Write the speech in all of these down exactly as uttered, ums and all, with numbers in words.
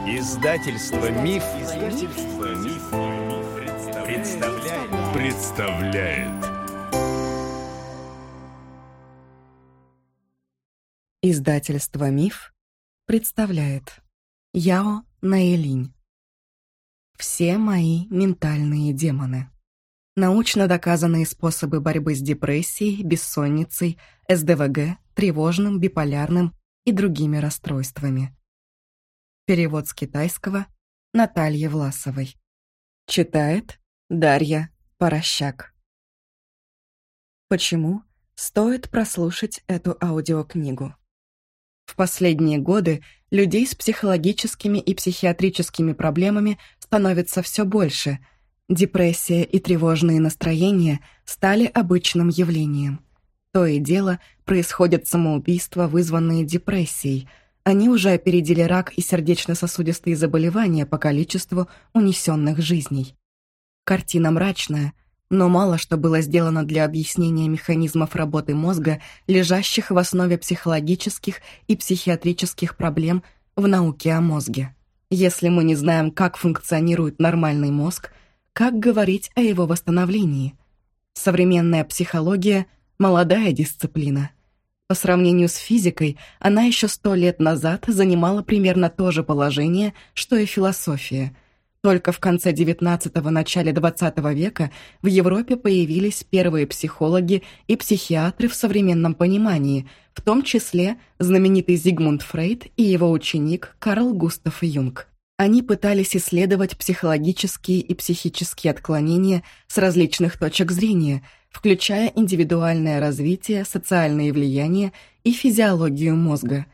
Издательство Миф, Издательство Миф, представляет. представляет. Издательство Миф представляет. Яо Наэлинь. Все мои ментальные демоны. Научно доказанные способы борьбы с депрессией, бессонницей, эс дэ вэ гэ, тревожным, биполярным и другими расстройствами. Перевод с китайского Натальи Власовой. Читает Дарья Порощак. Почему стоит прослушать эту аудиокнигу? В последние годы людей с психологическими и психиатрическими проблемами становится все больше. Депрессия и тревожные настроения стали обычным явлением. То и дело происходят самоубийства, вызванные депрессией. Они уже опередили рак и сердечно-сосудистые заболевания по количеству унесенных жизней. Картина мрачная, но мало что было сделано для объяснения механизмов работы мозга, лежащих в основе психологических и психиатрических проблем в науке о мозге. Если мы не знаем, как функционирует нормальный мозг, как говорить о его восстановлении? Современная психология – молодая дисциплина. По сравнению с физикой, она еще сто лет назад занимала примерно то же положение, что и философия. Только в конце девятнадцатого – начале двадцатого века в Европе появились первые психологи и психиатры в современном понимании, в том числе знаменитый Зигмунд Фрейд и его ученик Карл Густав Юнг. Они пытались исследовать психологические и психические отклонения с различных точек зрения, включая индивидуальное развитие, социальные влияния и физиологию мозга.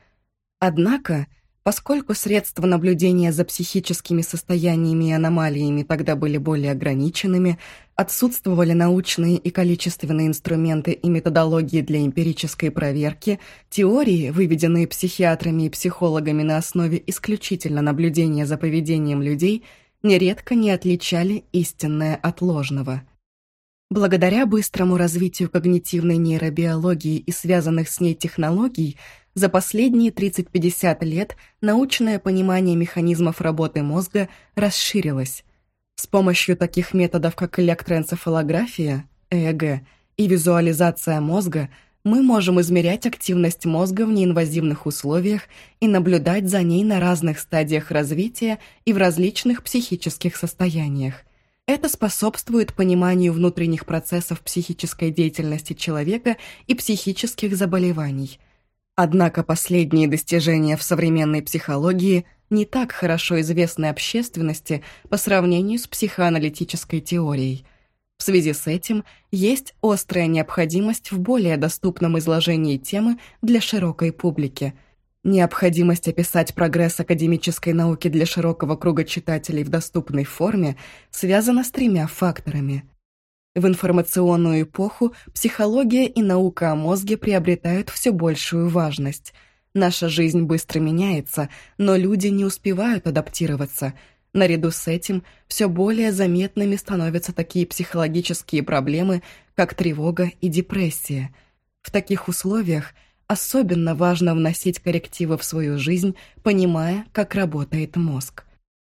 Однако, поскольку средства наблюдения за психическими состояниями и аномалиями тогда были более ограниченными, отсутствовали научные и количественные инструменты и методологии для эмпирической проверки, теории, выведенные психиатрами и психологами на основе исключительно наблюдения за поведением людей, нередко не отличали истинное от ложного. Благодаря быстрому развитию когнитивной нейробиологии и связанных с ней технологий, за последние тридцать-пятьдесят лет научное понимание механизмов работы мозга расширилось. С помощью таких методов, как электроэнцефалография, э э гэ, и визуализация мозга, мы можем измерять активность мозга в неинвазивных условиях и наблюдать за ней на разных стадиях развития и в различных психических состояниях. Это способствует пониманию внутренних процессов психической деятельности человека и психических заболеваний. Однако последние достижения в современной психологии не так хорошо известны общественности по сравнению с психоаналитической теорией. В связи с этим есть острая необходимость в более доступном изложении темы для широкой публики. Необходимость описать прогресс академической науки для широкого круга читателей в доступной форме связана с тремя факторами. В информационную эпоху психология и наука о мозге приобретают все большую важность. Наша жизнь быстро меняется, но люди не успевают адаптироваться. Наряду с этим все более заметными становятся такие психологические проблемы, как тревога и депрессия. В таких условиях особенно важно вносить коррективы в свою жизнь, понимая, как работает мозг.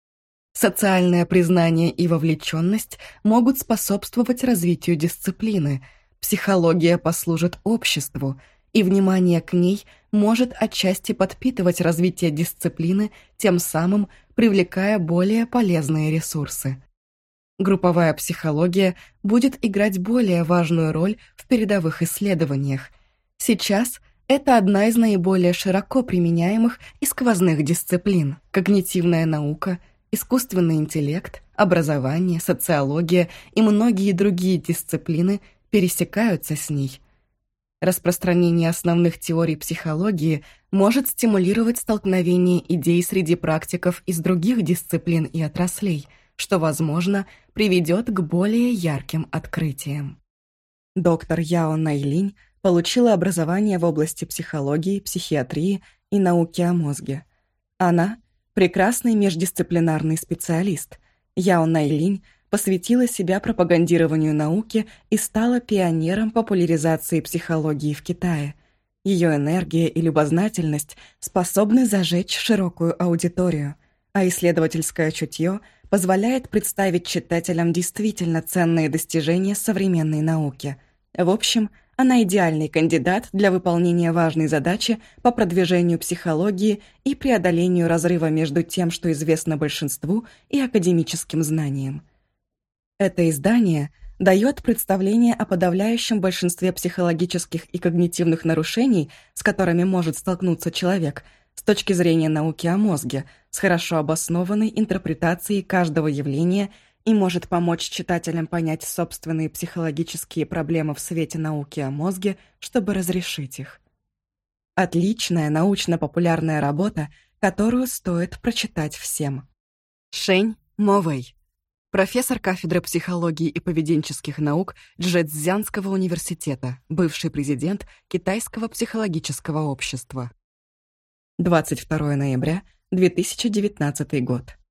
Социальное признание и вовлеченность могут способствовать развитию дисциплины. Психология послужит обществу, и внимание к ней может отчасти подпитывать развитие дисциплины, тем самым привлекая более полезные ресурсы. Групповая психология будет играть более важную роль в передовых исследованиях. Сейчас это одна из наиболее широко применяемых и сквозных дисциплин. Когнитивная наука – искусственный интеллект, образование, социология и многие другие дисциплины пересекаются с ней. Распространение основных теорий психологии может стимулировать столкновение идей среди практиков из других дисциплин и отраслей, что, возможно, приведет к более ярким открытиям. Доктор Яо Наэлинь получила образование в области психологии, психиатрии и науки о мозге. Она прекрасный междисциплинарный специалист. Яо Наэлинь посвятила себя пропагандированию науки и стала пионером популяризации психологии в Китае. Ее энергия и любознательность способны зажечь широкую аудиторию. а исследовательское чутье позволяет представить читателям действительно ценные достижения современной науки. В общем, она идеальный кандидат для выполнения важной задачи по продвижению психологии и преодолению разрыва между тем, что известно большинству, и академическим знанием. Это издание дает представление о подавляющем большинстве психологических и когнитивных нарушений, с которыми может столкнуться человек, с точки зрения науки о мозге, с хорошо обоснованной интерпретацией каждого явления и может помочь читателям понять собственные психологические проблемы в свете науки о мозге, чтобы разрешить их. Отличная научно-популярная работа, которую стоит прочитать всем. Шэнь Мовэй, профессор кафедры психологии и поведенческих наук Чжэцзянского университета, бывший президент Китайского психологического общества. двадцать второе ноября две тысячи девятнадцатый год.